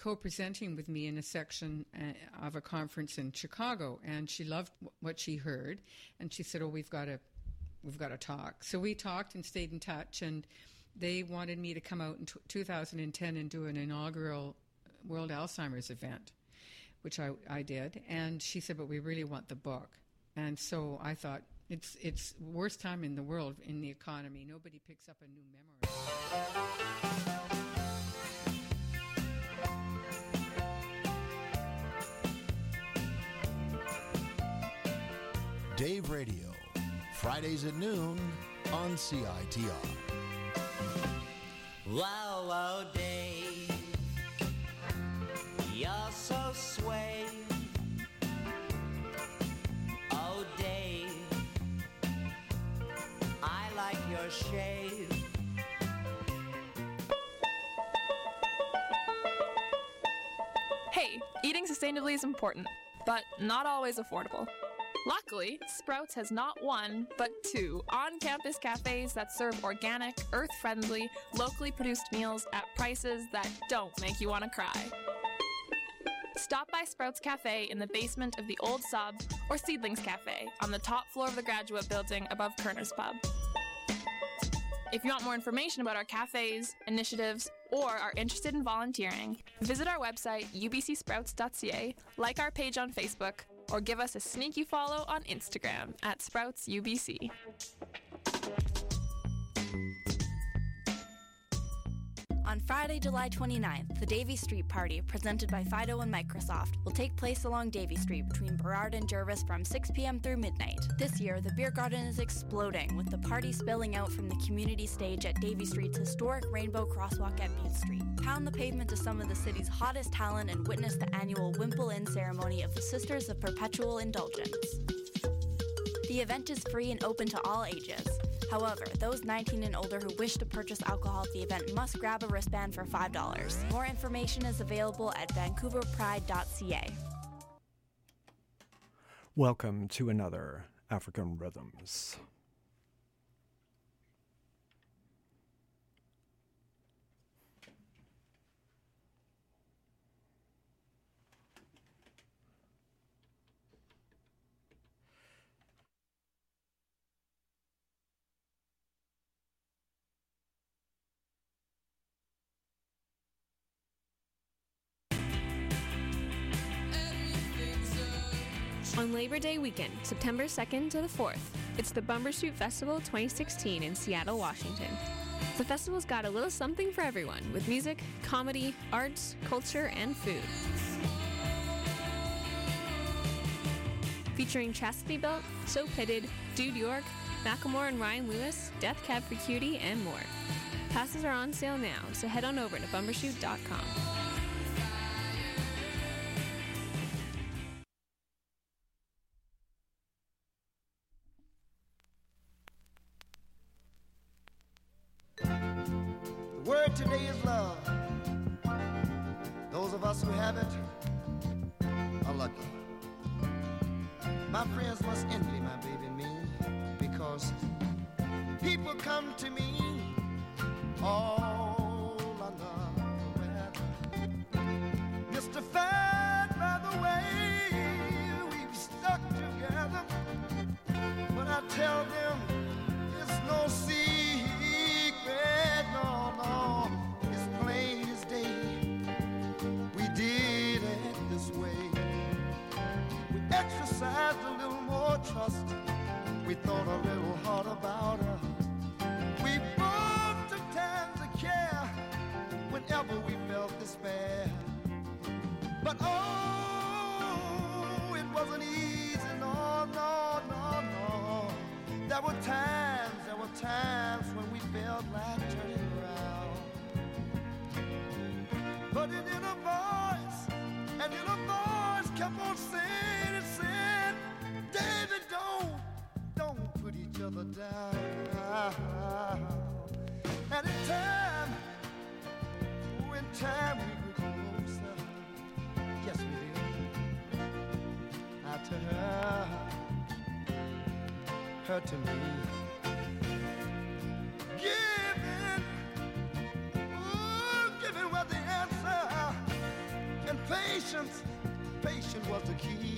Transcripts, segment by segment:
co-presenting with me in a section of a conference in Chicago, and she loved what she heard, and she said, "Oh, we've got to talk." So we talked and stayed in touch, and they wanted me to come out in 2010 and do an inaugural World Alzheimer's event, which I did. And she said, "But we really want the book." And so I thought, it's worst time in the world in the economy. Nobody picks up a new memory. Dave Radio, Fridays at noon on CITR. Wow, wow, Dave, you're so sway. Oh, Dave, I like your shave. Hey, eating sustainably is important, but not always affordable. Luckily, Sprouts has not one, but two on-campus cafes that serve organic, earth-friendly, locally produced meals at prices that don't make you want to cry. Stop by Sprouts Cafe in the basement of the Old Sub or Seedlings Cafe on the top floor of the Graduate Building above Kerner's Pub. If you want more information about our cafes, initiatives, or are interested in volunteering, visit our website, ubcsprouts.ca, like our page on Facebook, or give us a sneaky follow on Instagram at SproutsUBC. On Friday, July 29th, the Davie Street Party, presented by Fido and Microsoft, will take place along Davie Street between Burrard and Jervis from 6 p.m. through midnight. This year, the beer garden is exploding, with the party spilling out from the community stage at Davie Street's historic Rainbow Crosswalk at Bute Street. Pound the pavement to some of the city's hottest talent and witness the annual Wimple Inn ceremony of the Sisters of Perpetual Indulgence. The event is free and open to all ages. However, those 19 and older who wish to purchase alcohol at the event must grab a wristband for $5. More information is available at vancouverpride.ca. Welcome to another African Rhythms. On Labor Day weekend, September 2nd to the 4th, it's the Bumbershoot Festival 2016 in Seattle, Washington. The festival's got a little something for everyone, with music, comedy, arts, culture, and food. Featuring Chastity Belt, So Pitted, Dude York, Macklemore and Ryan Lewis, Death Cab for Cutie, and more. Passes are on sale now, so head on over to bumbershoot.com. The word today is love. Those of us who have it are lucky. My friends must envy my baby and me, because people come to me all under the weather, mystified by the way we've stuck together. But I tell them it's no secret, no, it's plain as day. We did it this way. We exercised a little more trust. We thought a little hard about her. We both took time to care whenever we felt despair. But oh, it wasn't easy, no. There were times when we felt like turning around. But an inner voice kept on saying, it said, David, don't put each other down. And in time we grew closer. Yes, we did. Not to her to me. Giving was the answer. patience, patience was the key.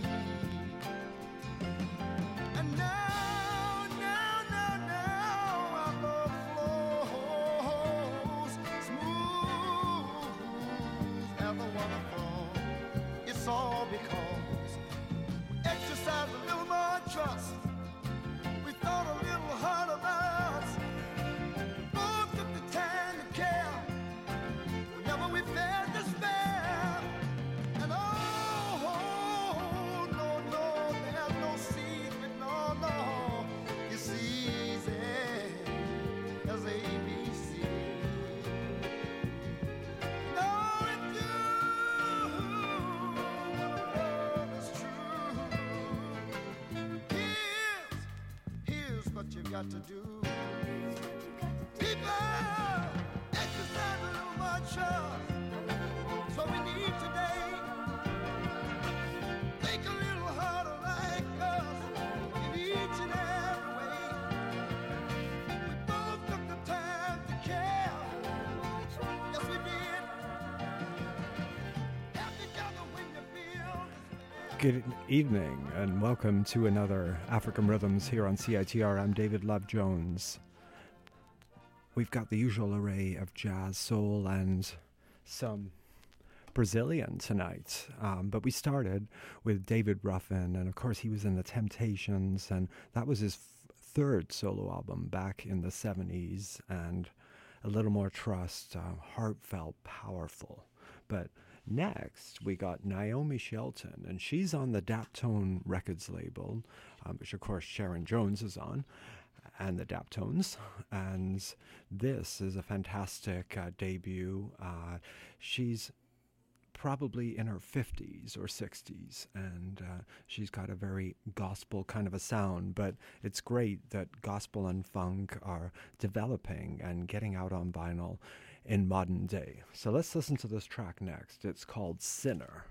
And now, our love flows smooth as a waterfall. It's all because we exercised a little more trust. We thought a little hard of us. Both took the time to care whenever we felt despair. And oh, no, there's no secret, no. It's easy as ABC. No, if love is true, here's what you got to do. People, exercise a little more trust. So we need today. Think a little harder like us in each and every way. We both took the time to care. Yes, we did. Help each other when you feel this way. Good evening and welcome to another African Rhythms here on CITR. I'm David Love Jones. We've got the usual array of jazz, soul, and some Brazilian tonight. But we started with David Ruffin, and of course he was in the Temptations, and that was his third solo album back in the 70s, and a little more trust, heartfelt, powerful. But next, we got Naomi Shelton, and she's on the Daptone Records label, which of course Sharon Jones is on, and the Daptones. And this is a fantastic debut. She's probably in her 50s or 60s, and she's got a very gospel kind of a sound, but it's great that gospel and funk are developing and getting out on vinyl in modern day. So let's listen to this track next. It's called Sinner.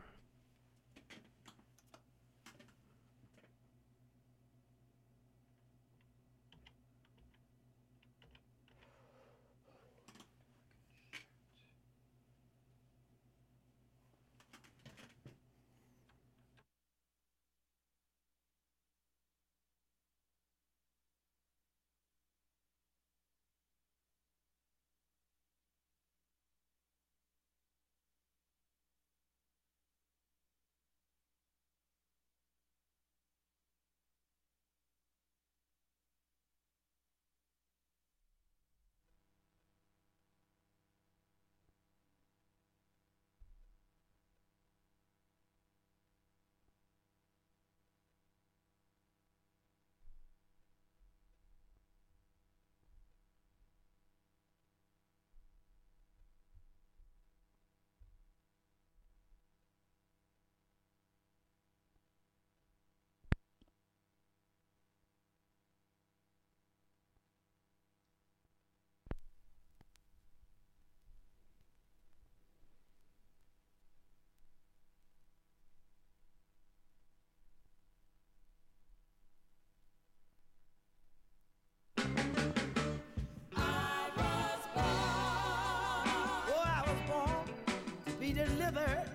delivered.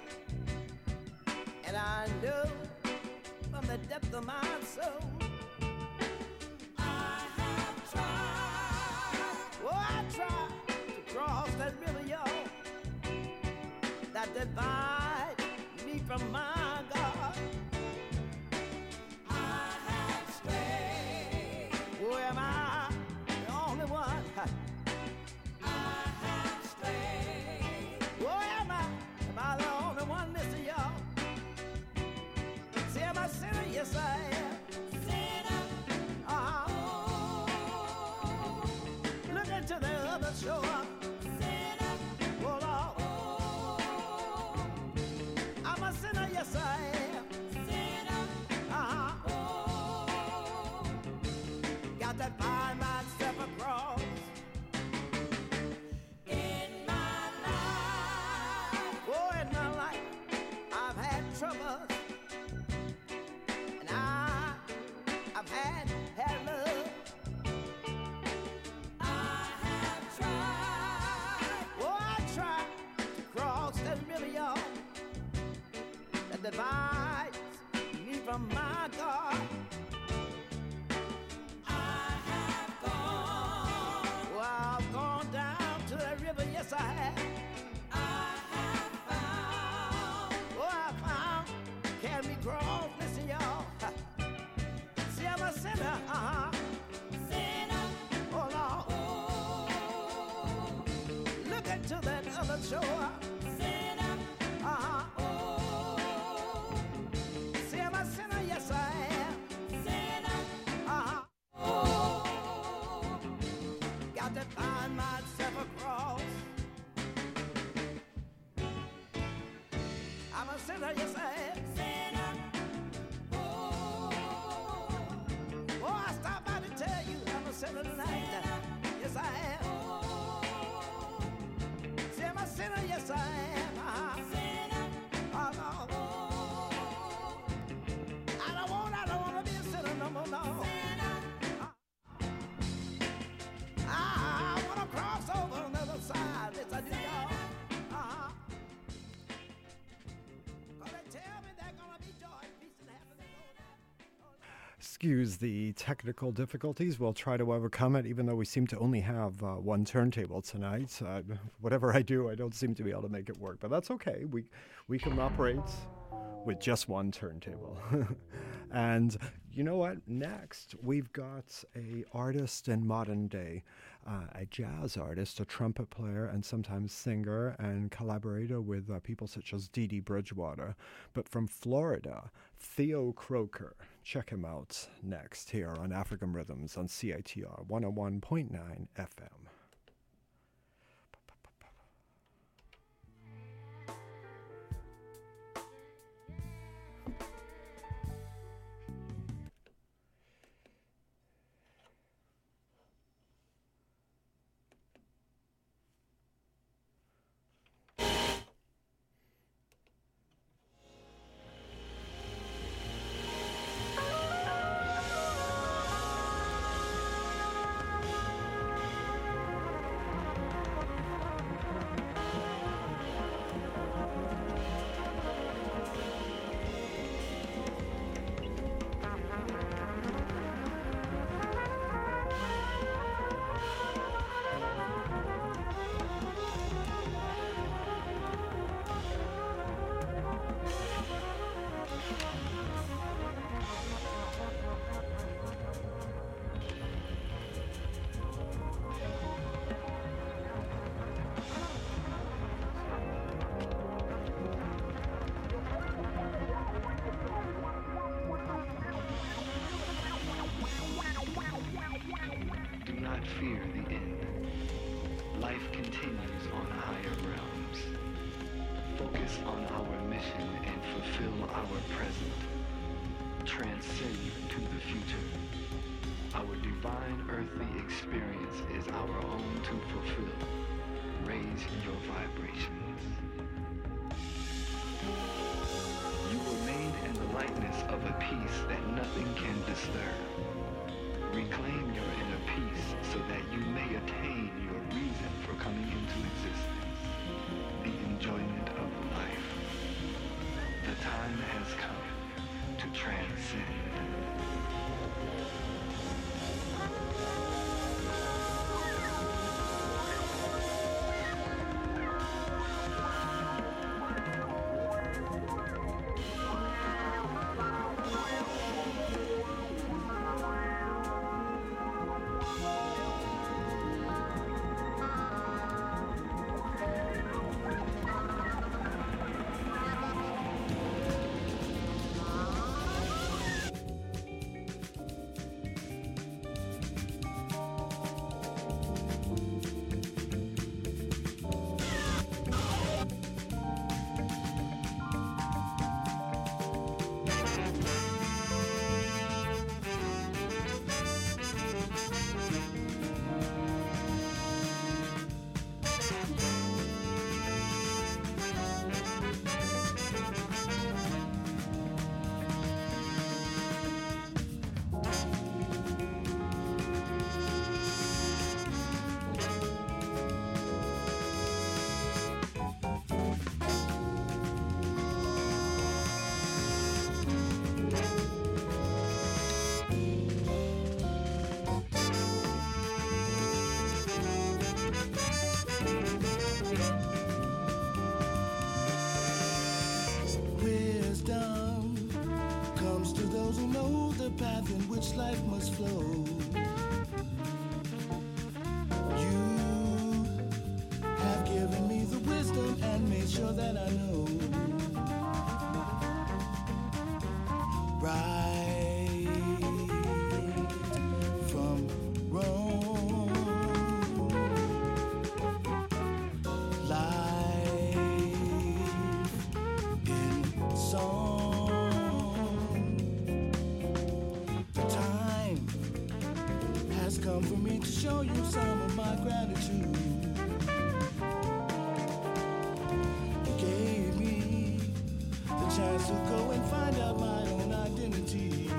And I know from the depth of my soul, I have tried. Oh, I tried to cross that river, y'all, that divides me from my God. I have strayed. Oh, am I the only one? Yes, I am. Sinner. Oh. Look into the other shore. Sinner. Oh, Lord. Oh. I'm a sinner, yes, I am. Sinner. Oh. Got to find myself across. In my life. Oh, in my life, I've had troubles. Had love. I have tried. Oh, I tried to cross that river, y'all, divides me from my God. Well, I've gone down to the river, yes I have. I found can we cross, listen y'all. See I'm a sinner, oh Lord. Look into that other shore. See I'm a sinner, yes I am. Got to find myself a cross. I'm a sinner, yes I am. Oh, I stopped by to tell you I'm a sinner tonight. Yes I am. See I'm a sinner, yes I am. Oh, no. I don't want to be a sinner no more, no. I want to cross over on the other side. Yes, I do, y'all. Gonna tell me they're gonna be joy, peace, and happiness. Excuse the technical difficulties. We'll try to overcome it, even though we seem to only have one turntable tonight. Whatever I do, I don't seem to be able to make it work, but that's okay. We can operate with just one turntable. And you know what? Next, we've got a artist in modern day, a jazz artist, a trumpet player, and sometimes singer and collaborator with people such as Dee Dee Bridgewater. But from Florida, Theo Croker. Check him out next here on African Rhythms on CITR 101.9 FM. fear the end. Life continues on higher realms. Focus on our mission and fulfill our present. Transcend to the future. Our divine earthly experience is our own to fulfill. Raise your vibrations. You were made in the likeness of a peace that nothing can disturb. Reclaim your inner peace so that you may attain your reason for coming into existence, the enjoyment of life. The time has come to transcend. the path in which life must flow. You have given me the wisdom and made sure that I know right from wrong. Life in song. The time has come for me to show you some of my gratitude. You gave me the chance to go and find out my own identity,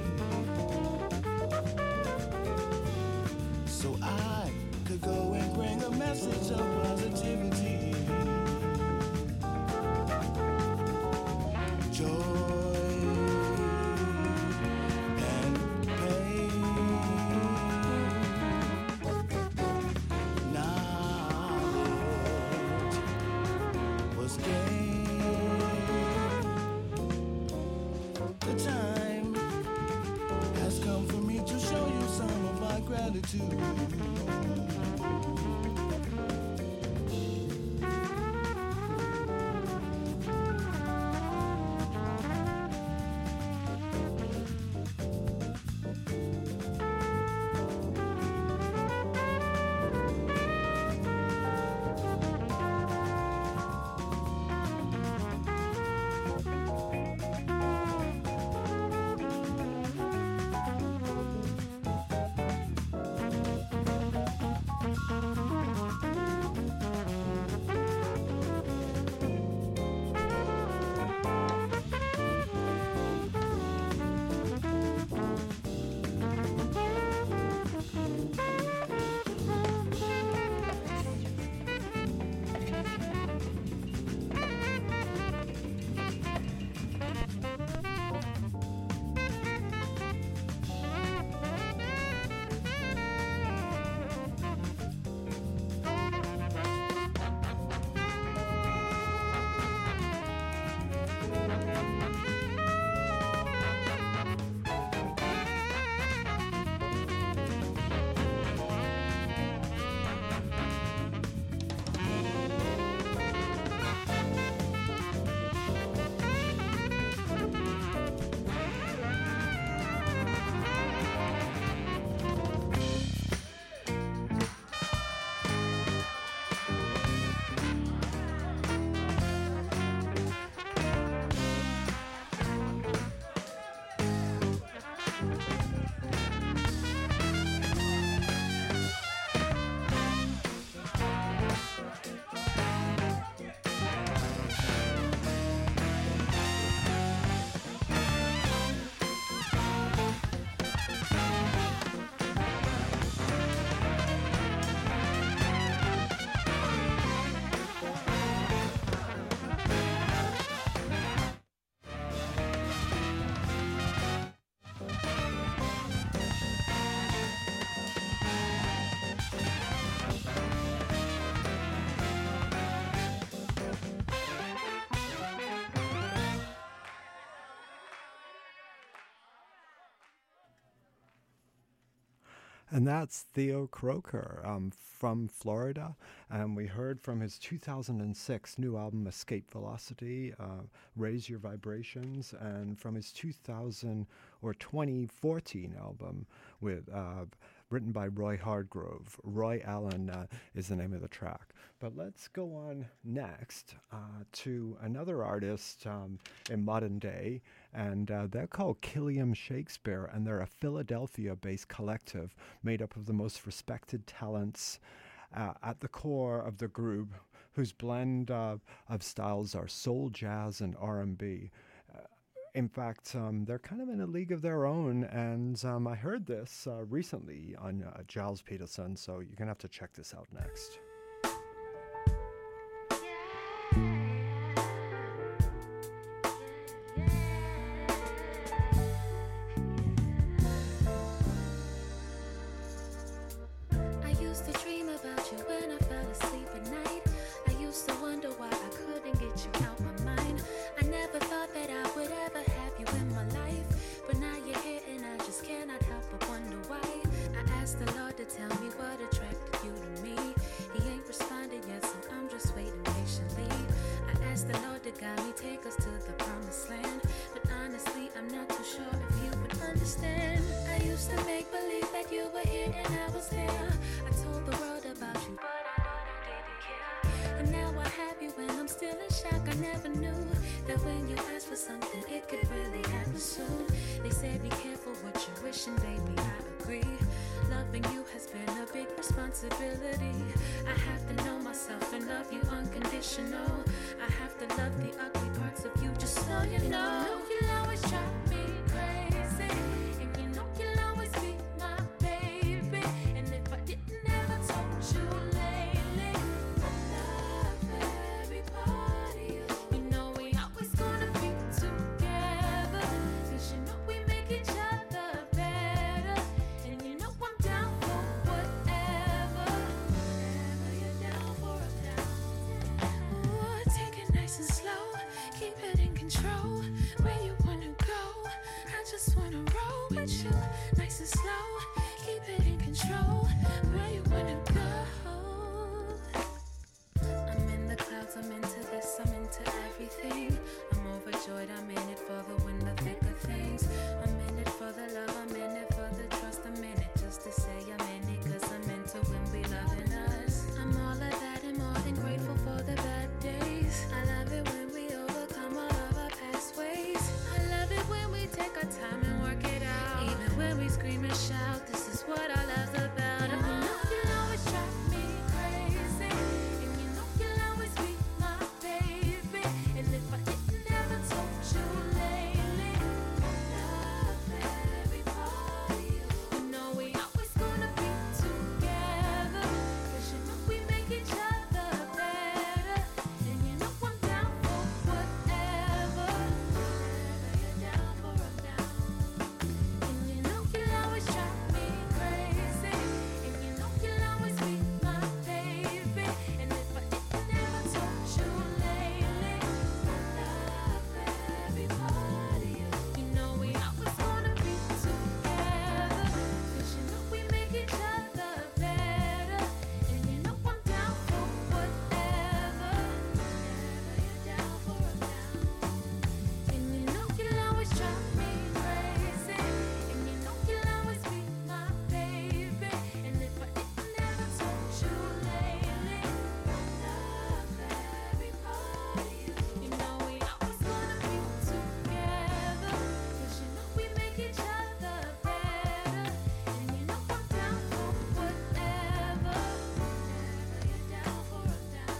so I could go and bring a message of positivity, joy and pain. Knowledge was gained. The time has come for me to show you some of my gratitude. And that's Theo Croker from Florida. And we heard from his 2006 new album, Escape Velocity, Raise Your Vibrations, and from his 2014 album with written by Roy Hardgrove. Roy Allen is the name of the track. But let's go on next to another artist in modern day, and they're called Killiam Shakespeare, and they're a Philadelphia-based collective made up of the most respected talents at the core of the group, whose blend of styles are soul, jazz, and R&B. In fact, they're kind of in a league of their own, and I heard this recently on Giles Peterson, so you're going to have to check this out next. But now you're here and the guy may take us to the promised land. But honestly, I'm not too sure if you would understand. I used to make believe that you were here and I was there. I told the world about you, but I know you didn't care. And now I have you and I'm still in shock. I never knew that when you asked for something, it could really happen soon. They said be careful what you're wishing, baby, I agree. Loving you has been a big responsibility. I have to know myself and love you unconditional. I have to love the ugly parts of you, just so you know. You'll always drive me crazy, and you know you'll always be my baby. And if I didn't ever told you lately, I love every part of you. You know we always gonna be together, 'cause you know we make each other better. And you know I'm down for whatever. Whatever you're down for, I'm down. Ooh, take it nice and slow, keep it in control. Where you wanna go, I just wanna roll with you. Nice and slow, keep it in control. Where you wanna go. I'm in the clouds, I'm into this, I'm into everything. I'm overjoyed, I'm in it for the win, the thick of things. I'm in it for the love, I'm in it for the trust. I'm in it just to say I'm in it, 'cause I'm into when we loving us. I'm all of that and more than grateful for the bad days. I love it when we overcome all of our past ways. I love it when we take our time and work it out. Even when we scream and shout, this is what I love about. And you know you'll always drive me crazy, and you know you'll always be my baby. And if I didn't ever told you lately, I love every part of you. You know we always gonna be together, 'cause you know we make each other better. And you know I'm down for whatever. Whatever you're down for, I'm down. And you know you'll always drive me crazy, and you know you'll always be my baby. And if I didn't ever told you lately, I love every part of you. You know we always gonna be together, 'cause you know we make each other better. And you know I'm down for whatever. Whatever you're down for, I'm down. And you know you'll always drive me crazy, and you know you'll always be my baby. And if I didn't ever told you lately, I love every part of you. You know we always gonna be together, 'cause you know we make each other better. And you know I'm down for whatever. Whatever you're down for, I'm down.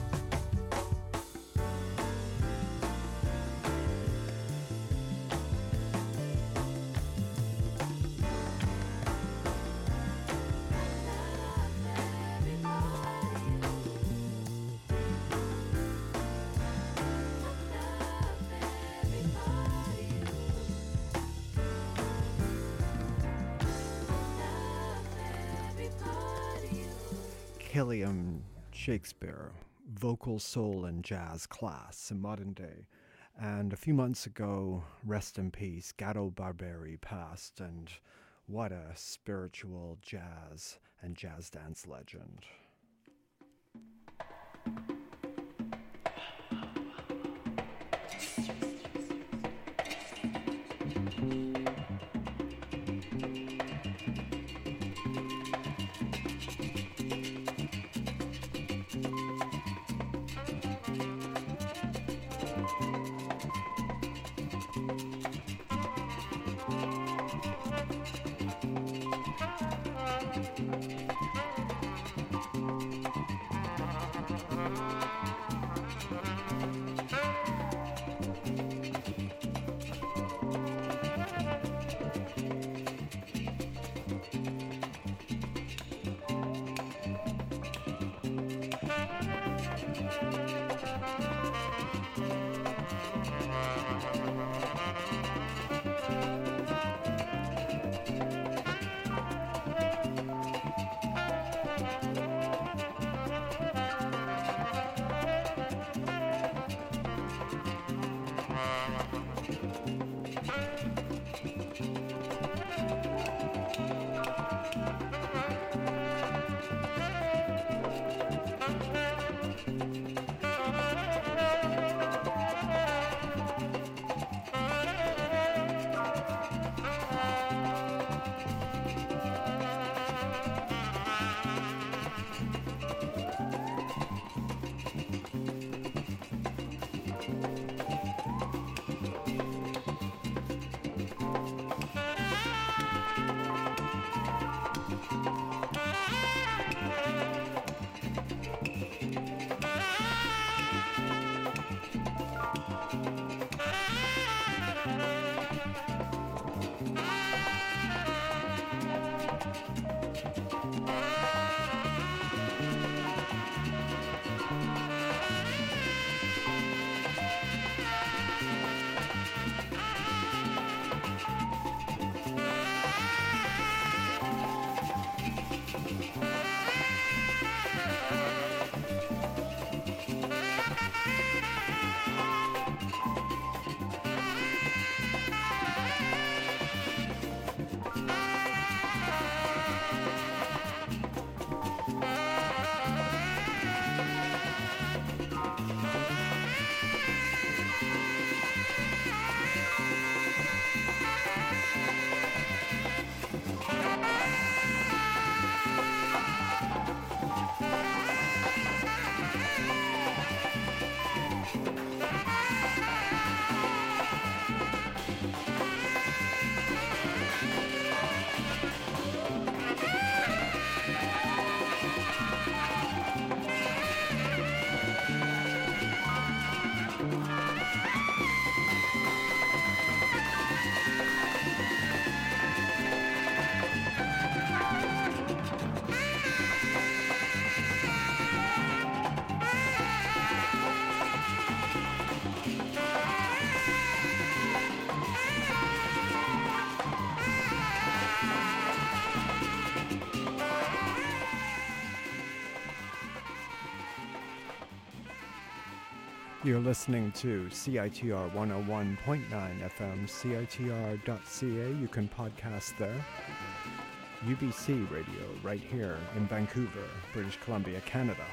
Killiam Shakespeare, vocal soul and jazz class in modern day. And a few months ago, rest in peace, Gato Barberi passed, and what a spiritual jazz and jazz dance legend. You're listening to CITR 101.9 FM, CITR.ca. You can podcast there. UBC Radio right here in Vancouver, British Columbia, Canada.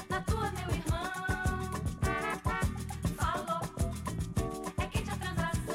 Falou, é quem te transação.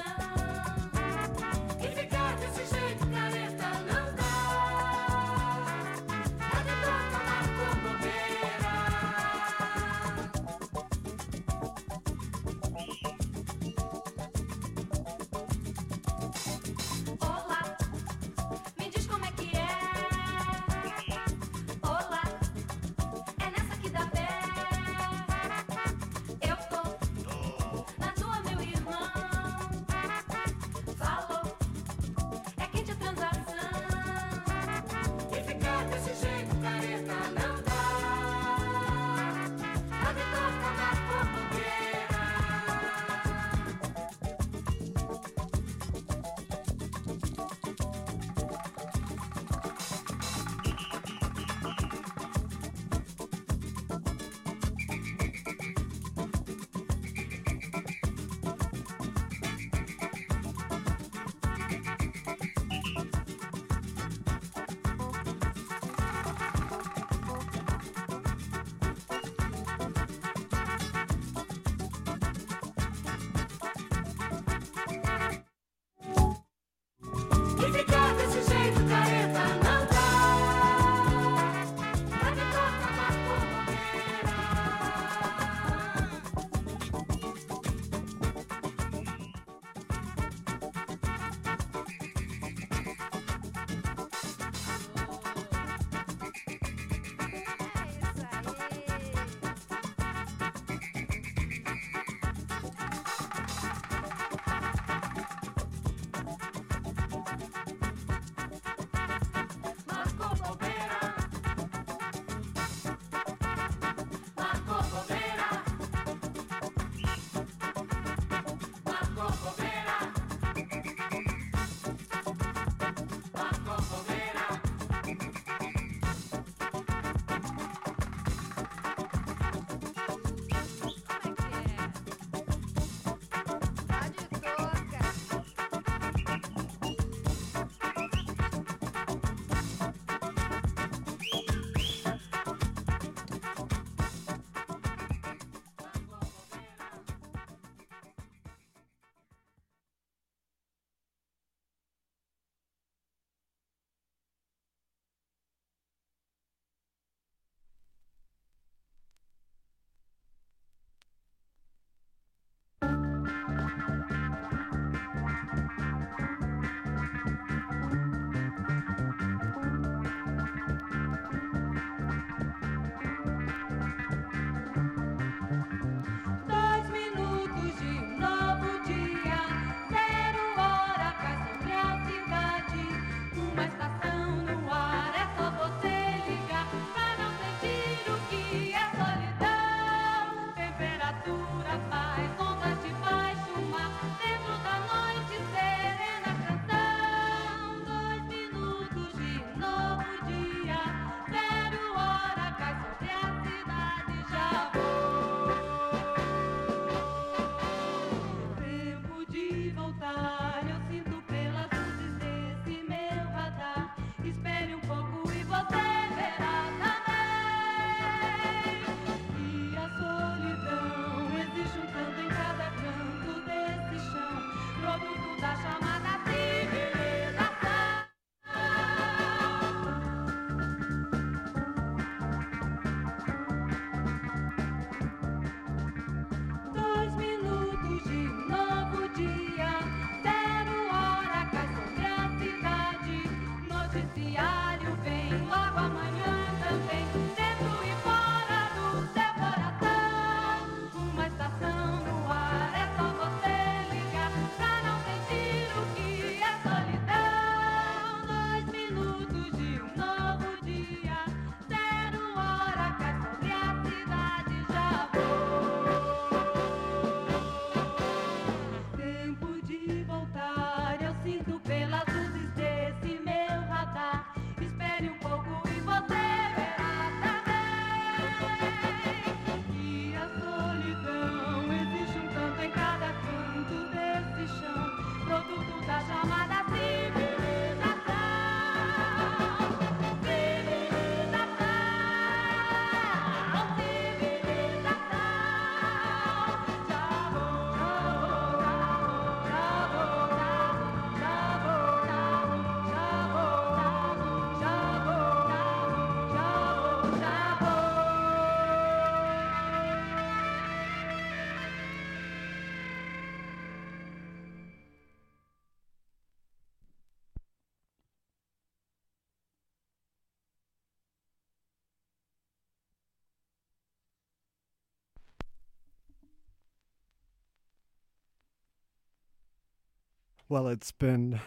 Well, it's been...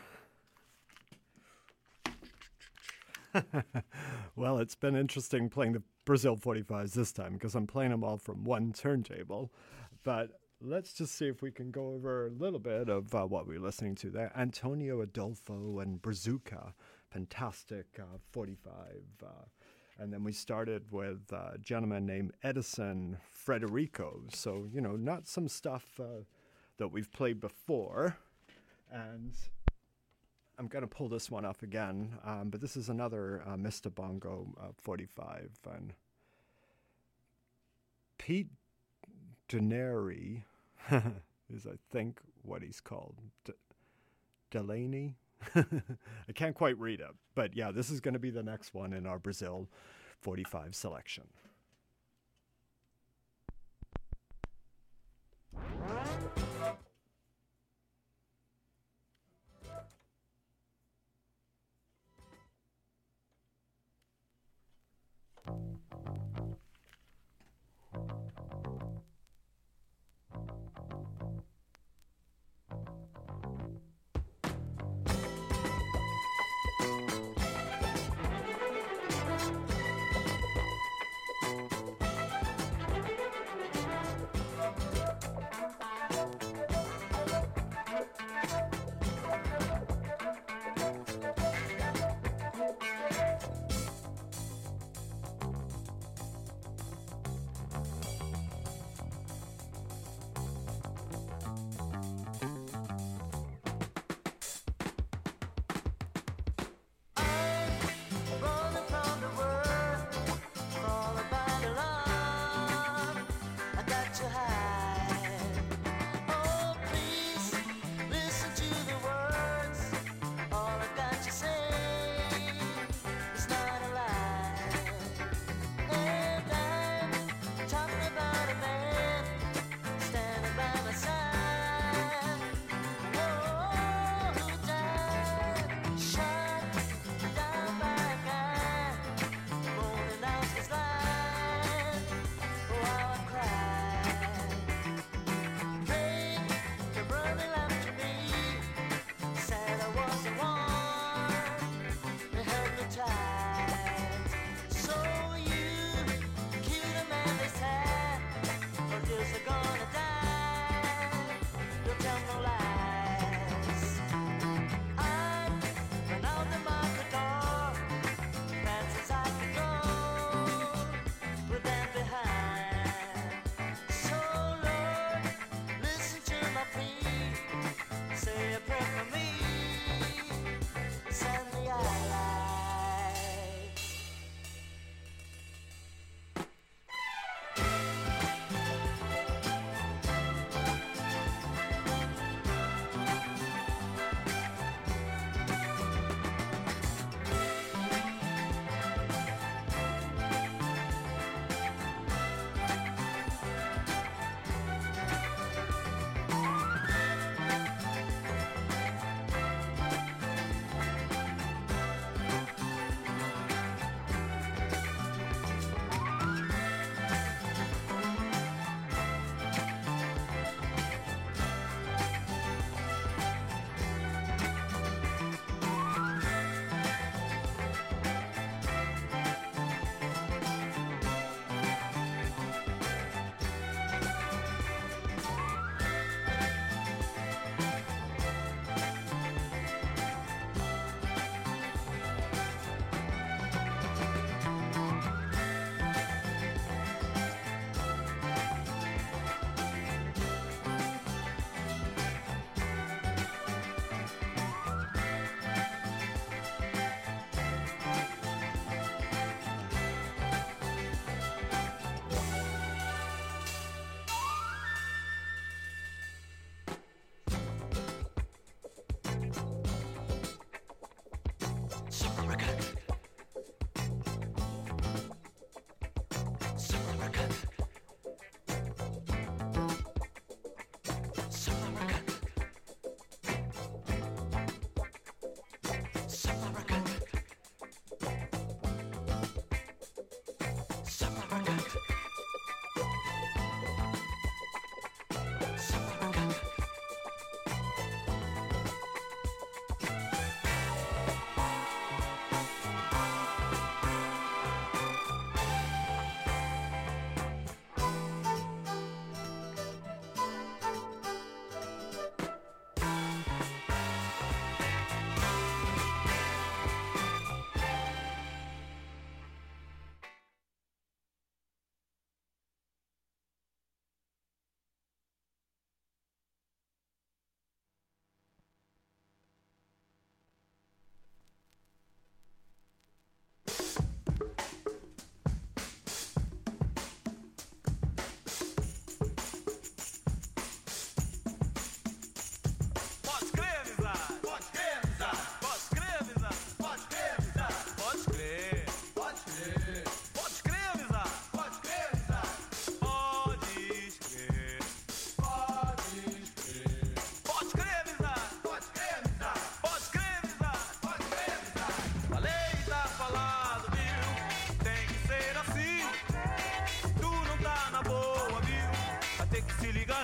well, it's been interesting playing the Brazil 45s this time because I'm playing them all from one turntable. But let's just see if we can go over a little bit of what we're listening to there. Antonio Adolfo and Brazuca, fantastic 45. And then we started with a gentleman named Edison Frederico. So, you know, not some stuff that we've played before. And I'm going to pull this one up again. But this is another Mr. Bongo 45. And Pete Denary is, I think, what he's called. Delaney? I can't quite read it. But yeah, this is going to be the next one in our Brazil 45 selection.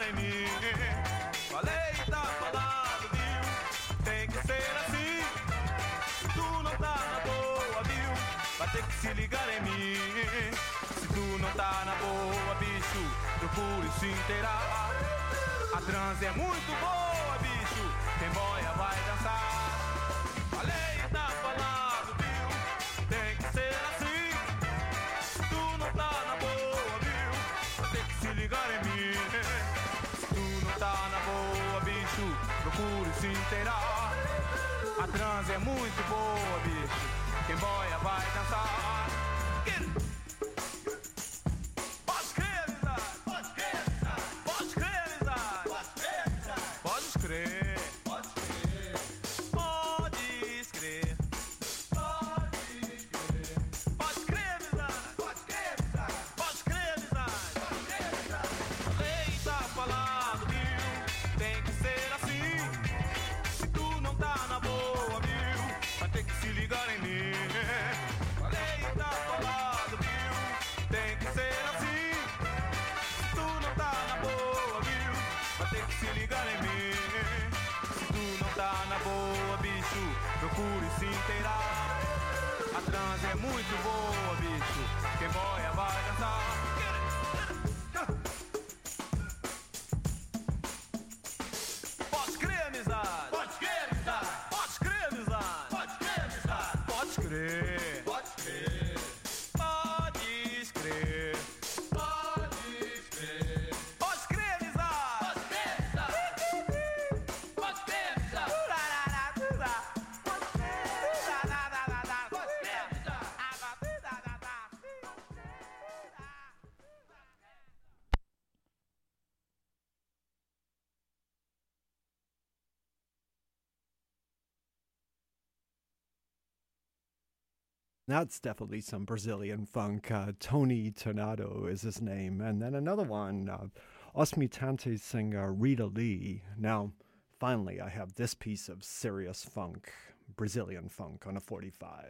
em mim. Falei, tá falado, viu? Tem que ser assim. Se tu não tá na boa, viu? Vai ter que se ligar em mim. Se tu não tá na boa, bicho, procure se inteirar. A transe é muito boa, bicho, quem boia vai dançar. Falei, tá falado, viu? Tem que ser assim. Se tu não tá na boa, viu? Vai ter que se ligar em mim. Se tu não tá na boa, bicho, procure se inteirar. A transe é muito boa, bicho, quem boia vai dançar. Pode crer, amizade. Pode crer, amizade. Pode crer, amizade. Pode crer, amizade. Pode crer. Pode crer. Pode crer. Pode crer, amizade. Pode crer, amizade. Pode crer, amizade. Pode crer, amizade. A lei tá falando, viu? Tem que ser assim. Se tu não tá na boa, viu? Vai ter que se ligar em mim. A lei tá falando, viu? Tem que ser assim. Se tu não tá na boa, viu? Vai ter que se ligar em mim. Se tu não tá na boa, bicho, procure se inteirar. A transe é muito boa, bicho, quem boia vai dançar. Pode crer, amizade. Pode crer, amizade. Pode crer, amizade. Pode crer, amizade. Pode crer. Pode crer. Pode crer. Pode crer. Pode crer, amizade. Pode crer, amizade. Pode crer, amizade. That's definitely some Brazilian funk. Tony Tornado is his name. And then another one, Os Mutantes singer Rita Lee. Now, finally, I have this piece of serious funk, Brazilian funk on a 45.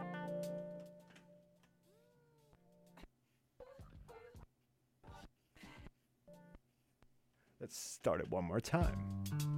Let's start it one more time.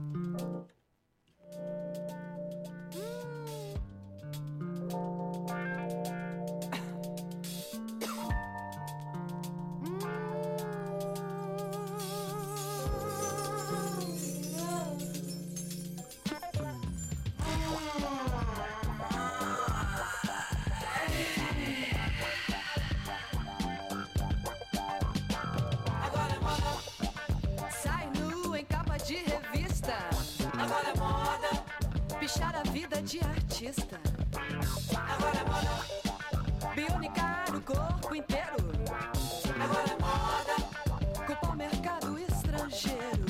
Sai nu em capa de revista. Agora é moda pichar a vida de artista. Agora é moda bionicar o corpo inteiro. Agora é moda culpar o mercado estrangeiro.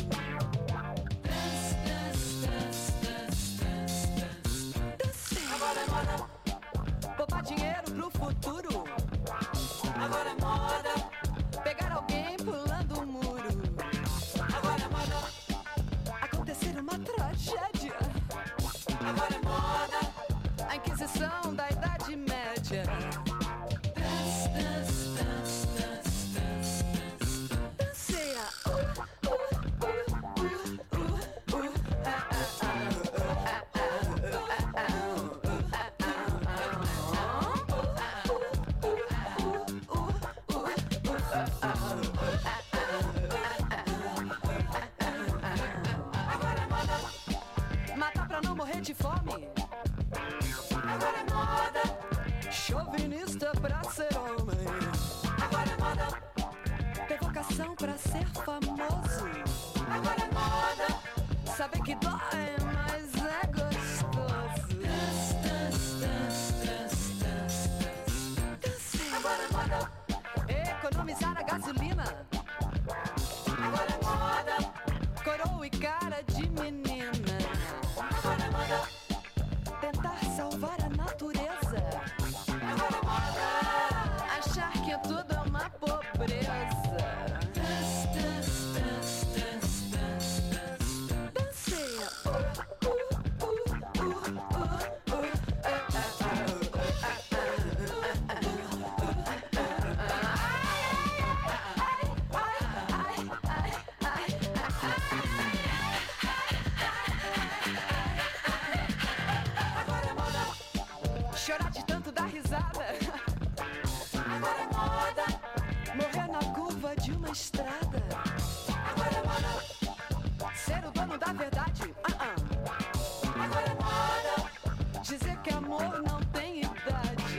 Agora é moda poupar dinheiro pro futuro. Agora é moda pegar alguém pulando o muro. Agora é moda acontecer uma tragédia. Agora é moda a Inquisição da Idade Média. Danceia. Agora é moda matar pra não morrer de fome. Agora é moda chauvinista pra ser homem. Agora é moda ter vocação pra ser famoso. Agora é moda saber que dói, mas é gostoso. Agora é moda economizar a gasolina. Agora é moda coroa e cara de menina. Agora é moda tentar salvar a natureza. Agora é moda achar que tudo é uma pobreza. Danceia. estrada. Agora é moda. Morrer na curva de uma estrada. Agora é moda. Ser o dono da verdade. Agora é moda. Dizer que amor não tem idade.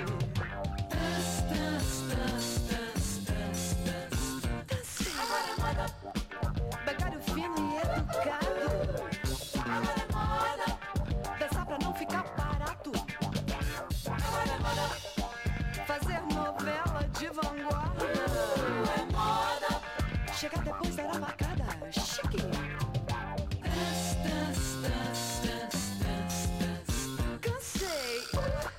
Agora é moda. Becário fino e educado. Agora é moda. Dançar pra não ficar barato. Agora é moda. Fazer novela de vanguarda. É moda. Chegar depois da abacada. Chique. Cansei.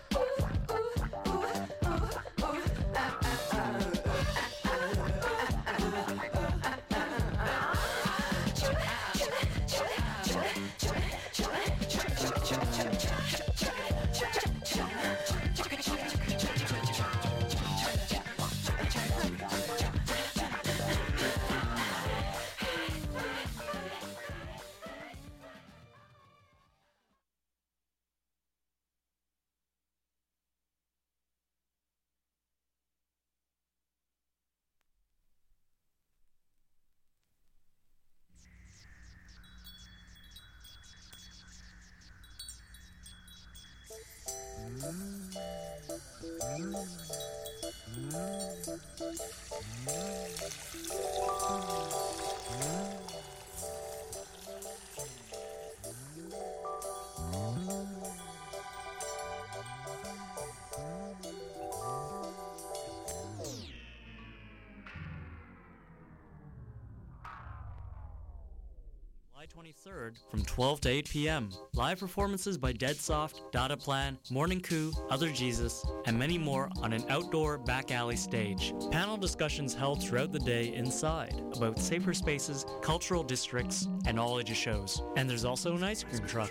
July 23rd from 12 to 8 p.m. Live performances by Dead Soft, Data Plan, Morning Coup, Other Jesus, and many more on an outdoor back alley stage. Panel discussions held throughout the day inside about safer spaces, cultural districts, and all ages shows. And there's also an ice cream truck.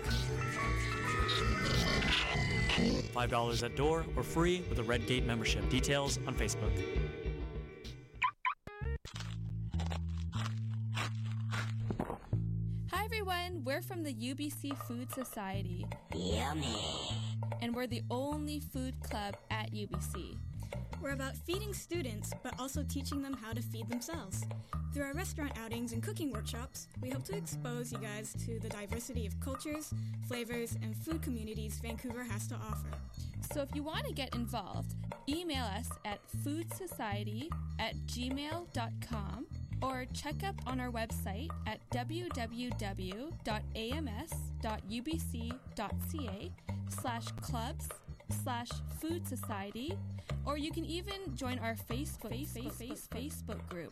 $5 at door or free with a Red Gate membership. Details on Facebook. Hi everyone, we're from the UBC Food Society. Yummy. And we're the only food club at UBC. We're about feeding students, but also teaching them how to feed themselves. Through our restaurant outings and cooking workshops, we hope to expose you guys to the diversity of cultures, flavors, and food communities Vancouver has to offer. So if you want to get involved, email us at foodsociety@gmail.com or check up on our website at www.ams.ubc.ca/clubs/food society, or you can even join our Facebook group.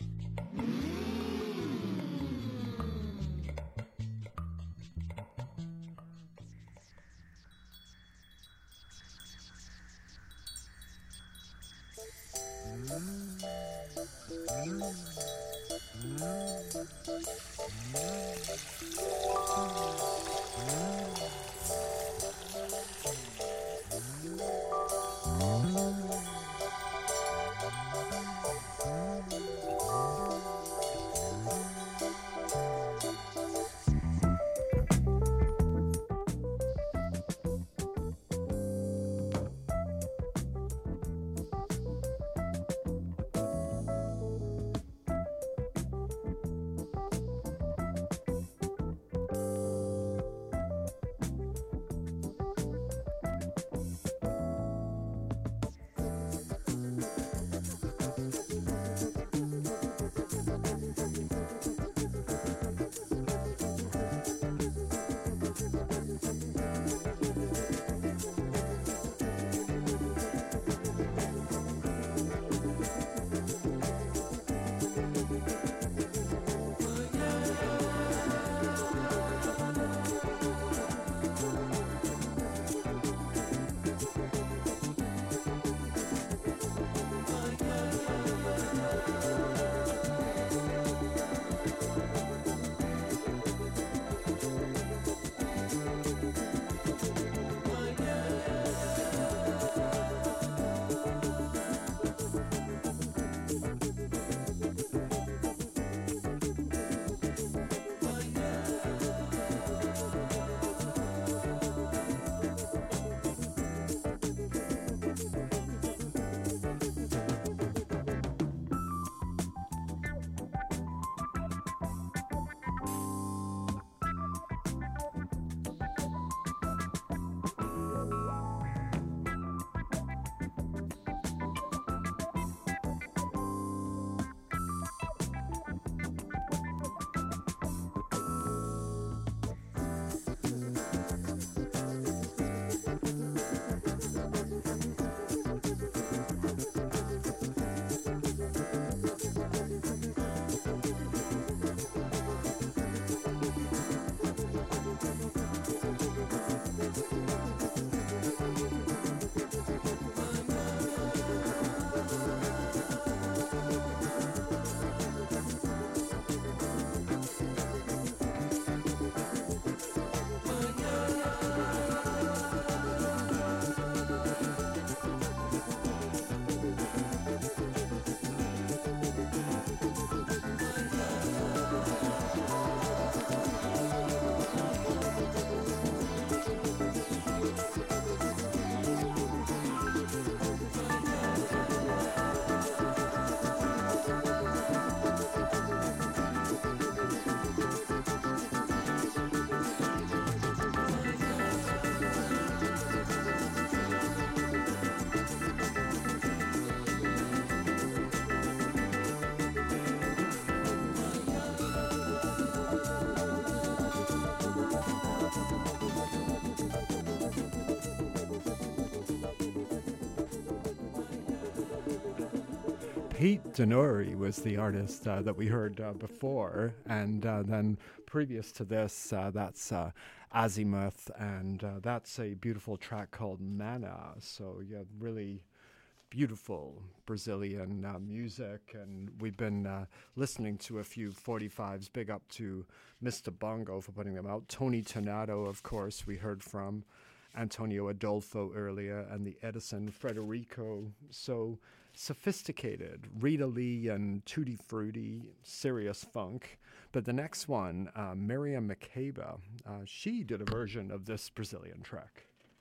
Pete Denuri was the artist that we heard before, and then previous to this, that's Azimuth, and that's a beautiful track called Mana. So yeah, really beautiful Brazilian music, and we've been listening to a few 45s. Big up to Mr. Bongo for putting them out. Tony Tornado, of course, we heard from. Antonio Adolfo earlier, and the Edison Frederico. So sophisticated, Rita Lee and Tutti Frutti, serious funk. But the next one, Miriam Makeba, she did a version of this Brazilian track.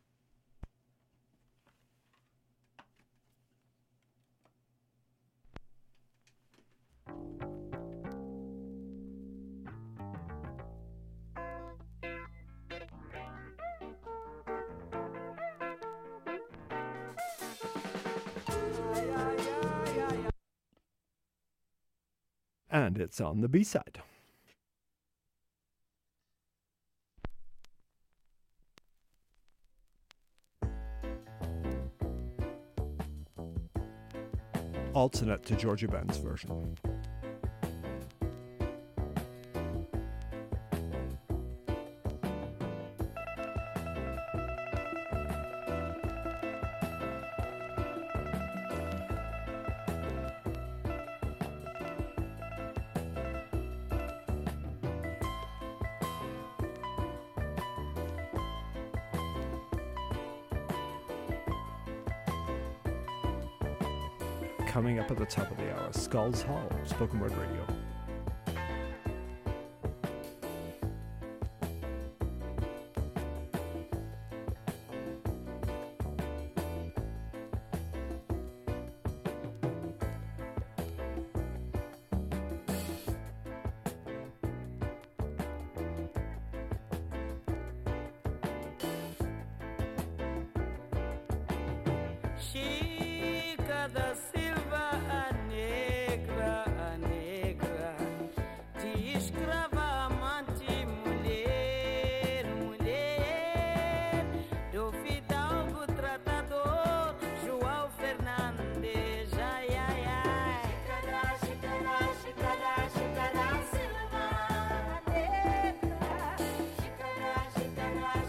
And it's on the B-side. Alternate to Georgia Ben's version. Coming up at the top of the hour, Skulls Hall, Spoken Word Radio. Chica da Silva, a negra, de escrava, amante, mulher, do fidalgo tratador, João Fernandes, ai, ai, ai. Chica da Silva, a negra, Chica da Silva, a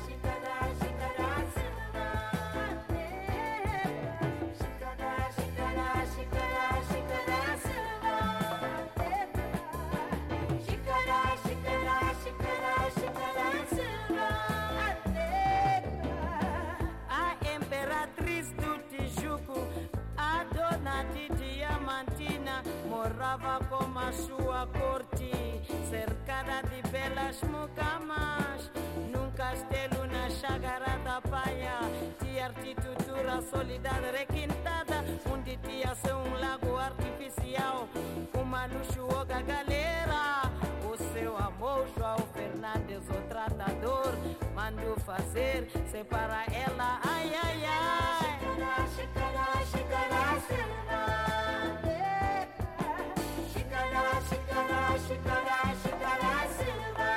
imperatriz do Tijuco, a dona de Diamantina, morava com a sua corte, cercada de belas mucamas, num castelo na Chácara da Praia, de arquitetura sólida requintada, onde tinha seu um lago artificial, uma luxuosa galera. O seu amor, João Fernandes, o tratador, mandou fazer, separa ela, ai, ai, ai. Chica da Silva, Chica da Silva, Chica da Silva,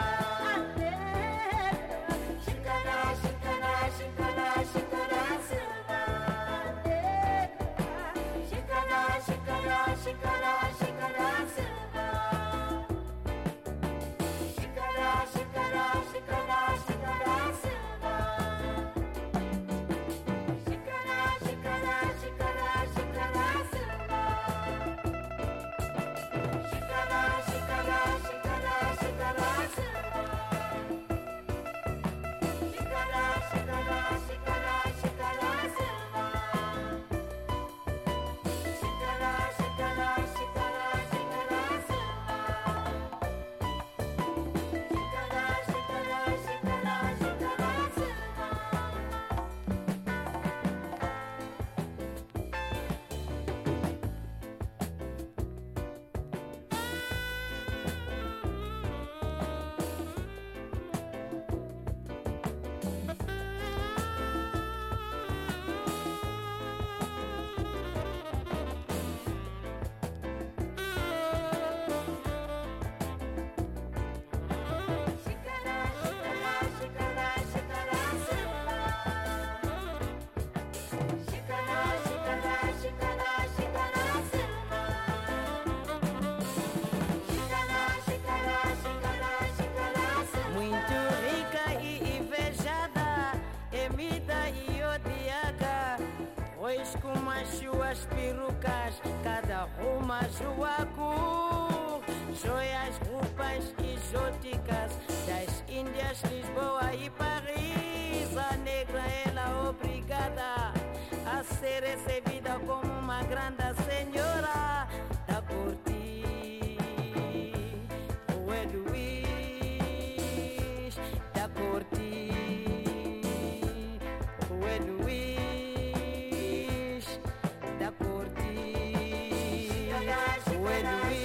Chica da Silva, Chica da Silva, as perucas, cada uma joaco. Joias, roupas exóticas das Índias, Lisboa e Paris. A negra, ela obrigada a ser recebida como uma grande senhora da corte. O é Luís da corte. O é Luís da corte. O é Luís.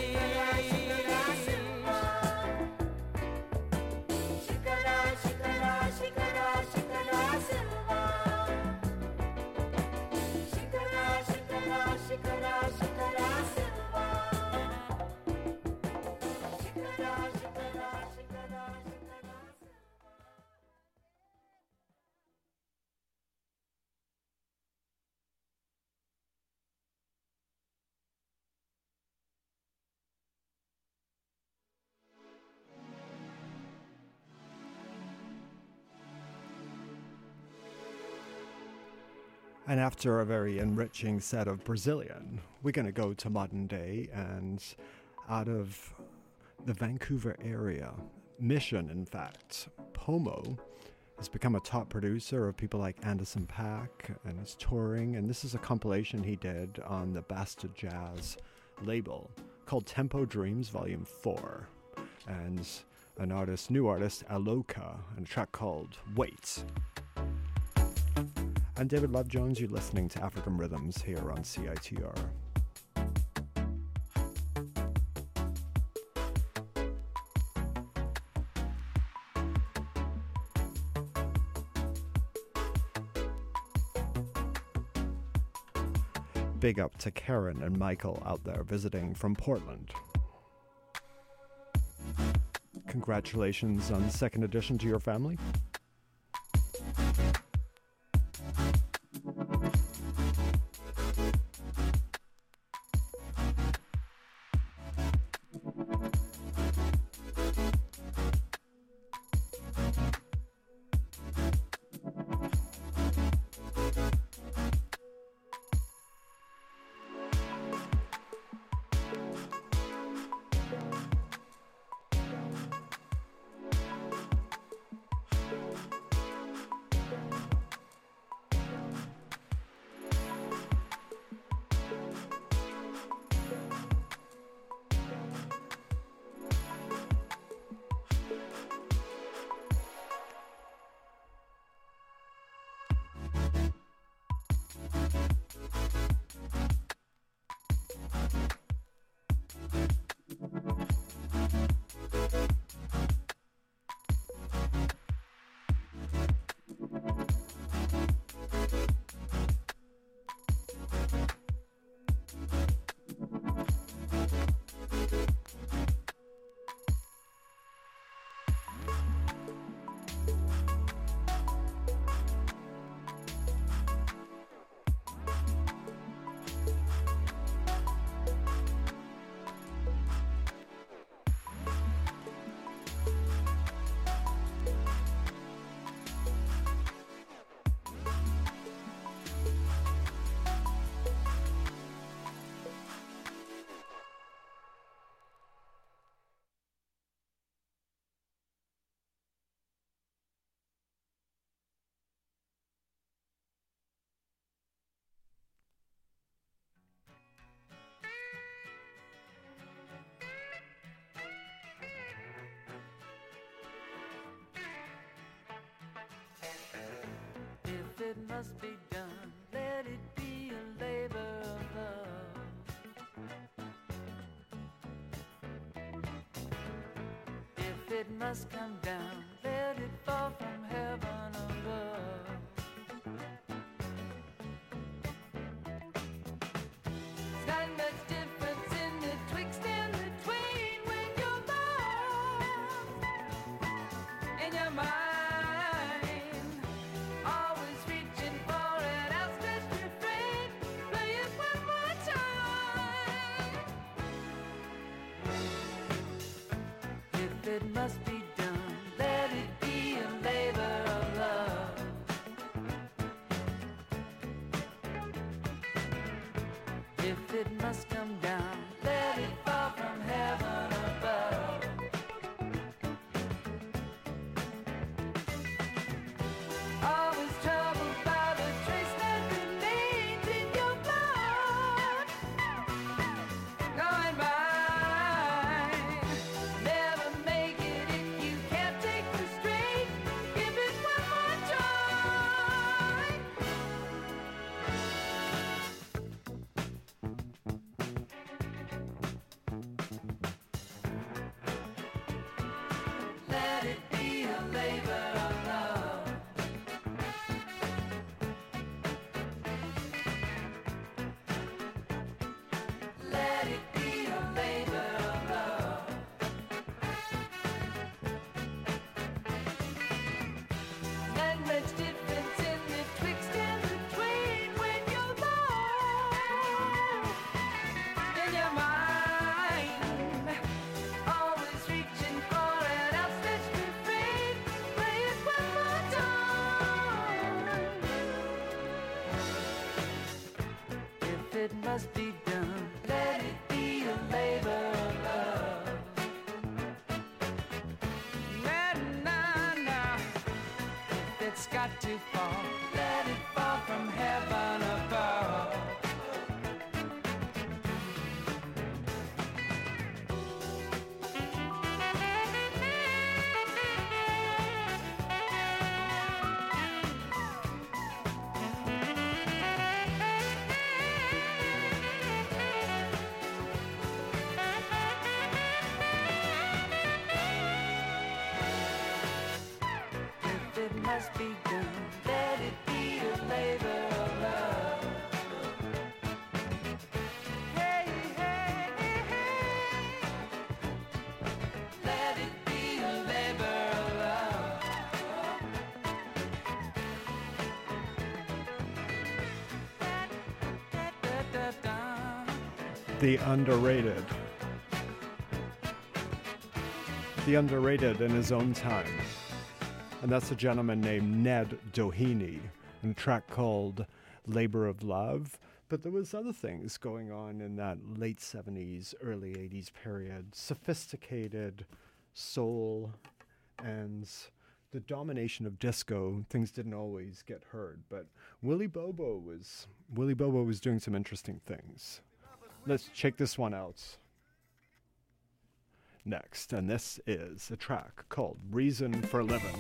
And after a very enriching set of Brazilian, we're going to go to modern day, and out of the Vancouver area, Mission, in fact, Pomo has become a top producer of people like Anderson .Paak and is touring, and this is a compilation he did on the Bastard Jazz label called Tempo Dreams Volume 4, and new artist, Aloka, and a track called Wait. I'm David Love Jones, you're listening to African Rhythms here on CITR. Big up to Karen and Michael out there visiting from Portland. Congratulations on the second addition to your family. It must be done, let it be a labor of love. If it must come down, let it fall from heaven above. There's not much difference in the twixt and the twain when you're lost in your mind. It must be done, let it be a labor of love. If it must come down, let it fall from heaven above. Always troubled by the trace that remains in your blood. Going blind, never make it if you can't take the strain. Give it one more try. Let it be a labor of love. Let it be a labor of love. Not much difference in the twixt and the twain when you're lost in your mind. Always reaching for an outstretched refrain. Play it one more time. If it must be done, let it be a labor of love. Na. If it's got to fall, let it fall from heaven above. If it must be done, let it be a labor of love. Hey, hey, hey, hey. Let it be a labor of love. Da-da-da. The underrated. The underrated in his own time. And that's a gentleman named Ned Doheny, and a track called Labor of Love. But there was other things going on in that late 70s, early 80s period. Sophisticated soul and the domination of disco. Things didn't always get heard, but Willie Bobo was doing some interesting things. Let's check this one out next, and this is a track called Reason for Living.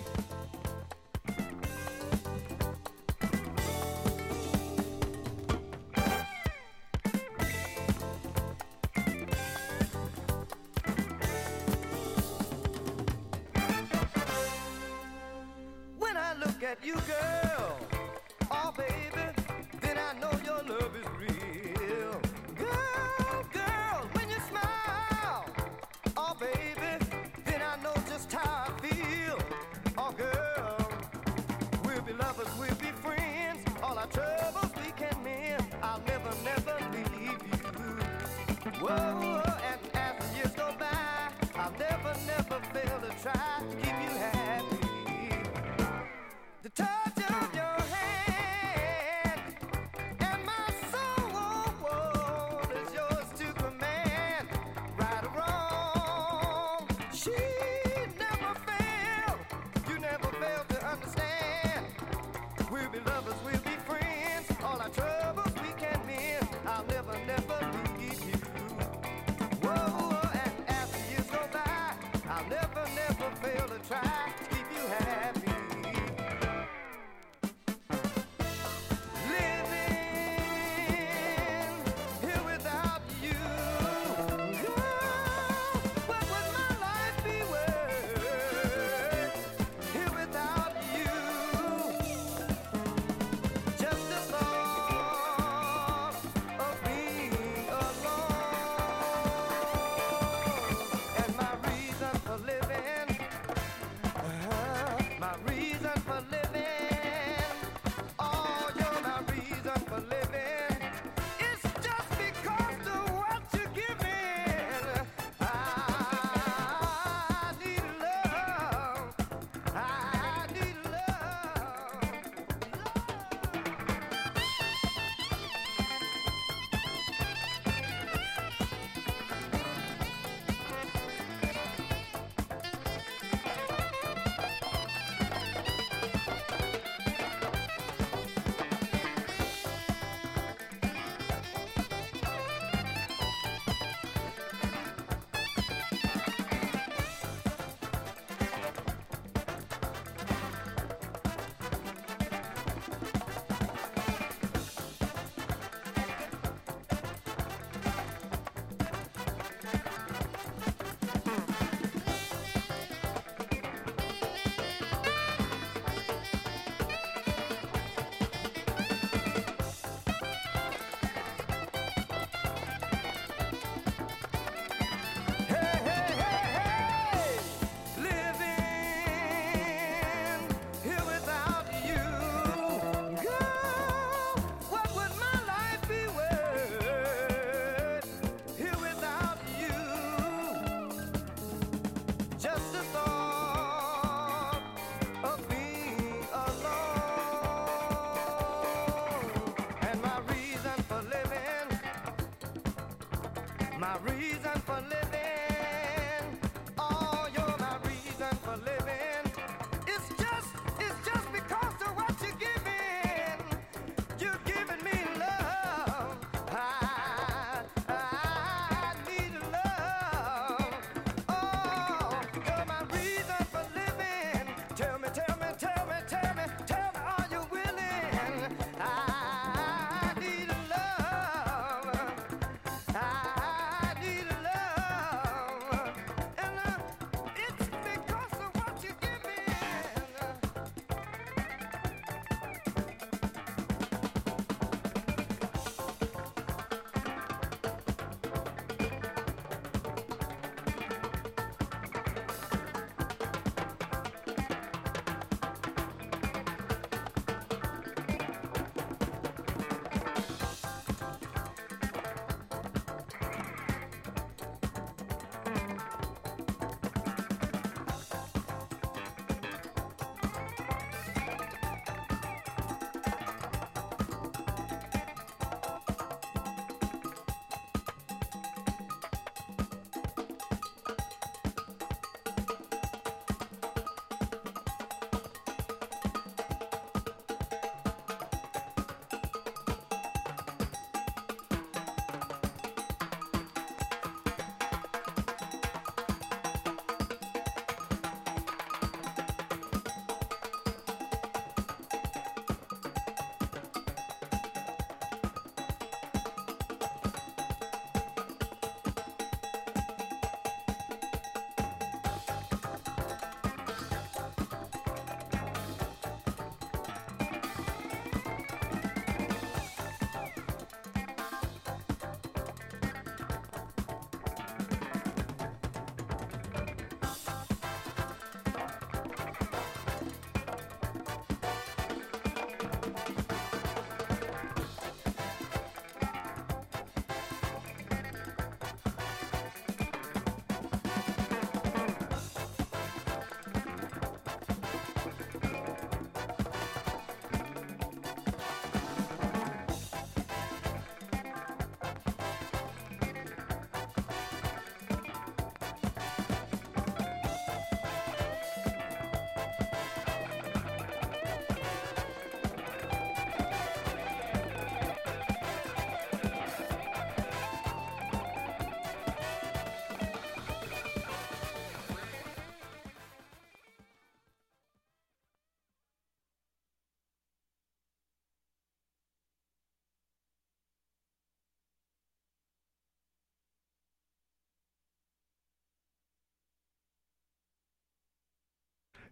When I look at you, girl, oh baby, then I know your love is real. Girl, when you smile, oh baby, then I know just how I feel. Oh girl, we'll be lovers, we'll be friends, all our troubles we can mend. I'll never, never leave you. Whoa, and as the years go by, I'll never, never fail to try to keep you happy. The touch of your hand and my soul is yours to command. Right or wrong, she never failed. You never failed to understand. We'll be lovers, we'll be friends. All our troubles we can mend. I'll never, never leave you. Whoa, and as the years go by, I'll never, never fail to try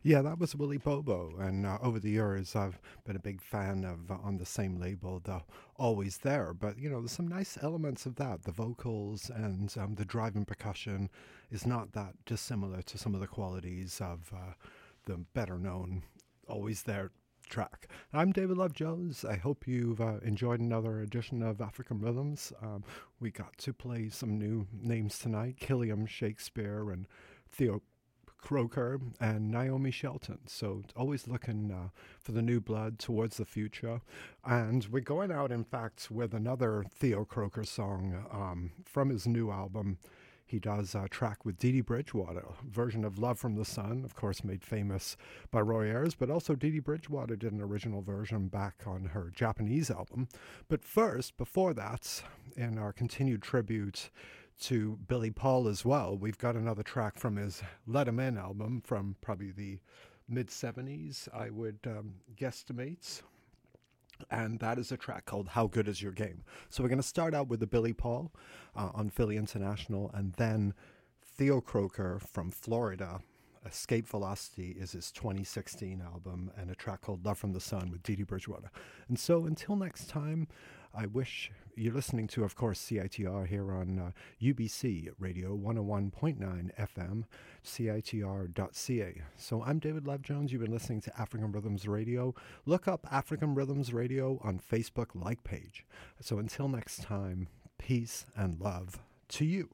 Yeah, that was Willie Bobo, and over the years I've been a big fan of on the same label, the Always There. But you know, there's some nice elements of that. The vocals and the driving percussion is not that dissimilar to some of the qualities of the better known Always There track. I'm David Love Jones. I hope you've enjoyed another edition of African Rhythms. We got to play some new names tonight: Killiam Shakespeare and Theo Croker and Naomi Shelton. So always looking for the new blood towards the future. And we're going out, in fact, with another Theo Croker song from his new album. He does a track with Dee Dee Bridgewater, version of Love from the Sun, of course made famous by Roy Ayers, but also Dee Dee Bridgewater did an original version back on her Japanese album. But first, before that, in our continued tribute to Billy Paul as well, we've got another track from his Let 'Em In album from probably the mid-70s, I would guesstimate. And that is a track called How Good Is Your Game? So we're going to start out with the Billy Paul on Philly International, and then Theo Croker from Florida. Escape Velocity is his 2016 album, and a track called Love from the Sun with Dee Dee Bridgewater. And so until next time, I wish you're listening to, of course, CITR here on UBC Radio 101.9 FM, CITR.ca. So I'm David Love Jones. You've been listening to African Rhythms Radio. Look up African Rhythms Radio on Facebook like page. So until next time, peace and love to you.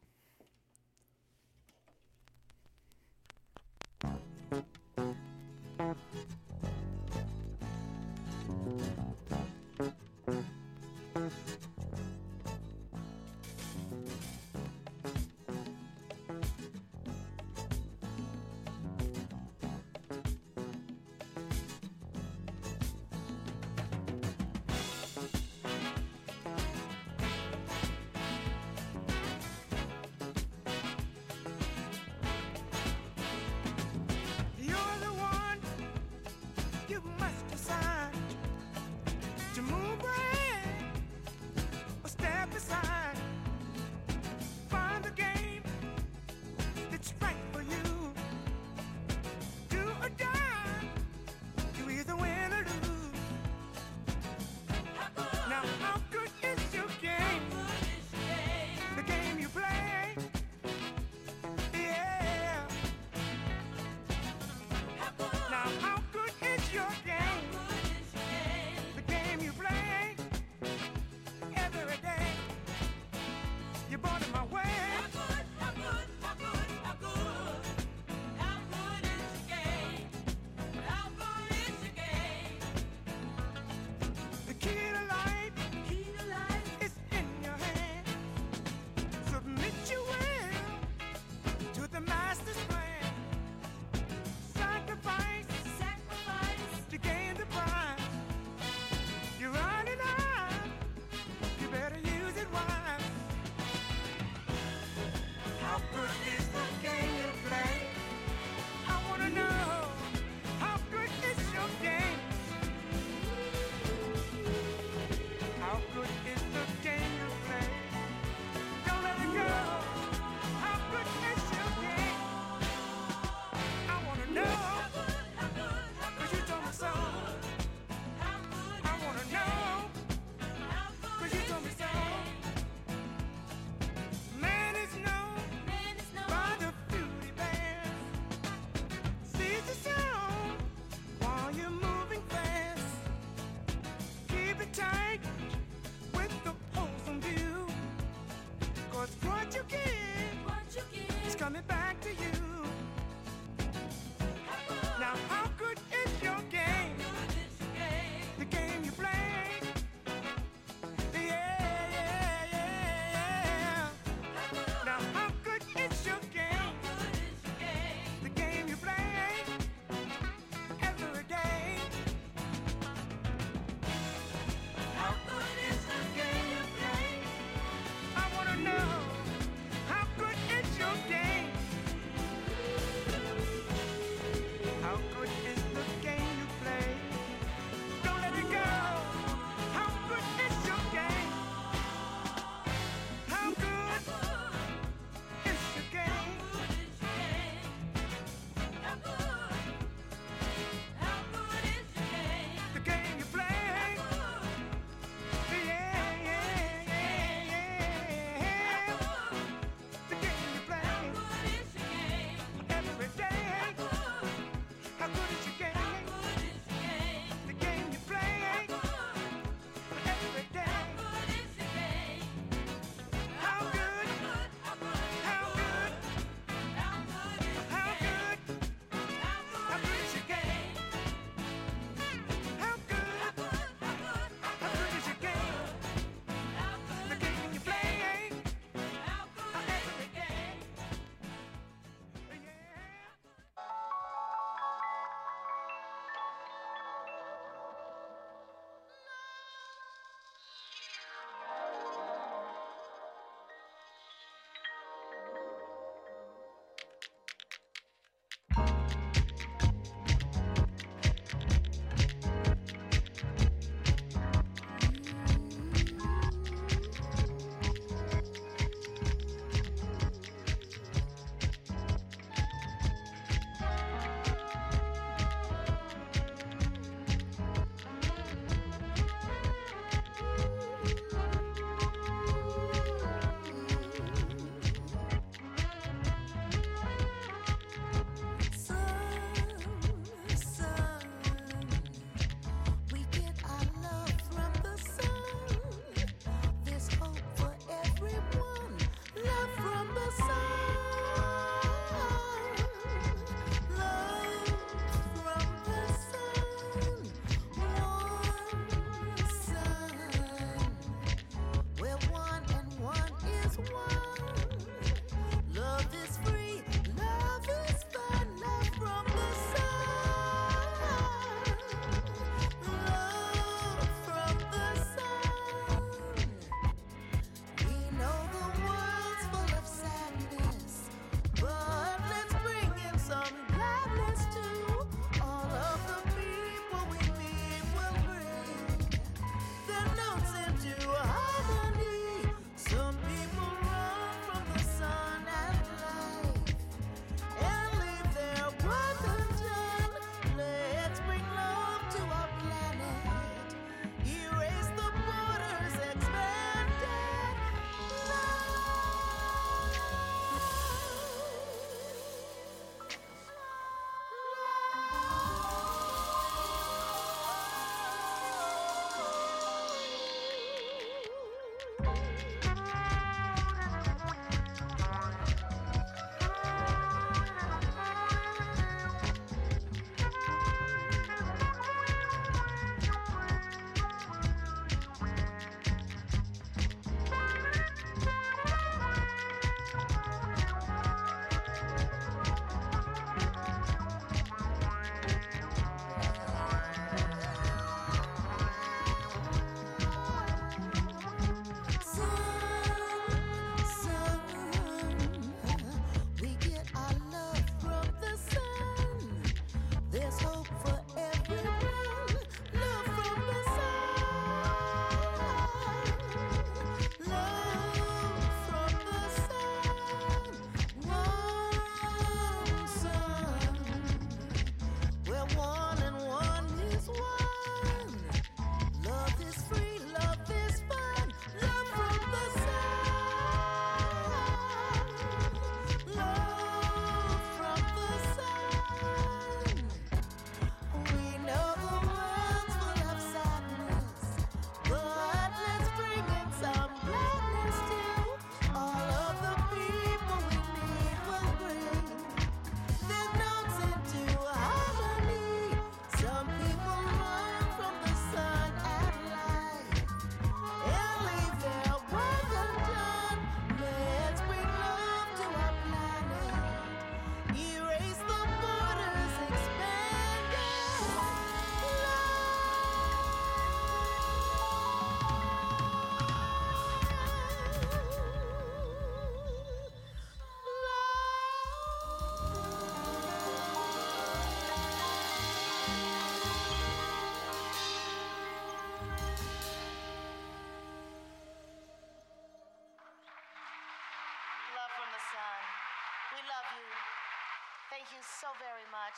We love you. Thank you so very much.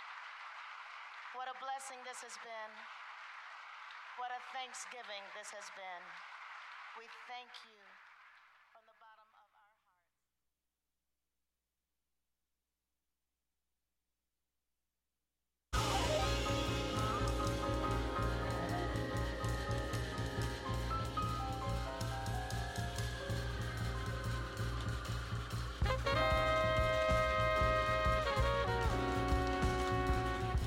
What a blessing this has been. What a Thanksgiving this has been. We thank you.